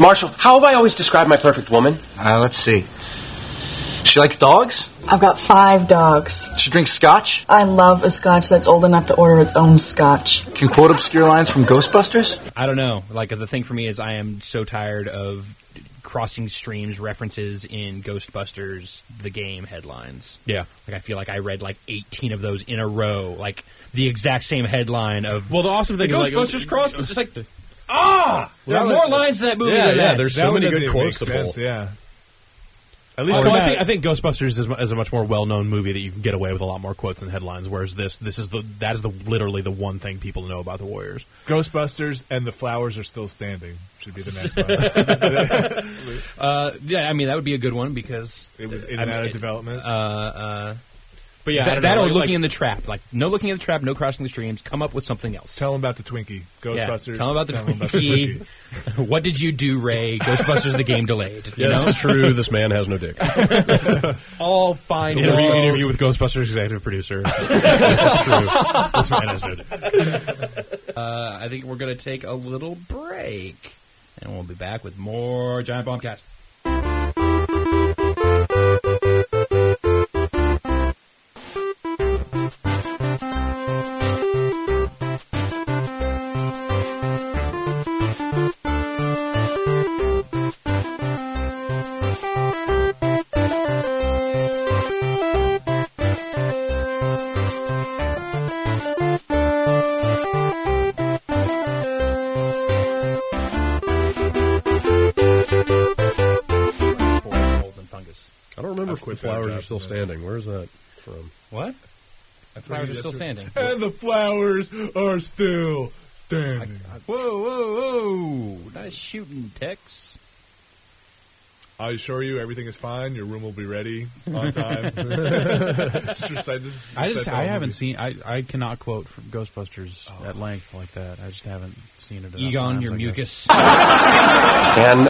Marshall, how have I always described my perfect woman? Let's see. She likes dogs? I've got 5 dogs. She drinks scotch? I love a scotch that's old enough to order its own scotch. Can quote obscure lines from Ghostbusters? I don't know. Like, the thing for me is I am so tired of crossing streams references in Ghostbusters, the game headlines. Yeah. Like, I feel like I read, 18 of those in a row. Like, the exact same headline of... Well, the awesome thing the is, Ghostbusters cross... It's just like... there are more lines to that movie than that. There's so many good quotes to pull. Yeah. At least I think Ghostbusters is a much more well-known movie that you can get away with a lot more quotes and headlines. Whereas that is literally the one thing people know about the Warriors. Ghostbusters and the flowers are still standing should be the next one. Yeah, I mean that would be a good one because it was in and out of development. But yeah, that or looking in the trap. Like no looking in the trap, no crossing the streams. Come up with something else. Tell them about the Twinkie. Ghostbusters. Yeah, tell them about the Twinkie. What did you do, Ray? Ghostbusters the game delayed. Yes, it's true. This man has no dick. All fine. Interview with Ghostbusters executive producer. This is true. This man has no dick. I think we're going to take a little break, and we'll be back with more Giant Bombcast. The flowers are still standing. Where is that from? What? The flowers are still standing. And the flowers are still standing. Whoa. Nice shooting, Tex. I assure you, everything is fine. Your room will be ready on time. Just recite this. I haven't seen. I cannot quote from Ghostbusters at length like that. I just haven't seen it. Egon, your mucus. And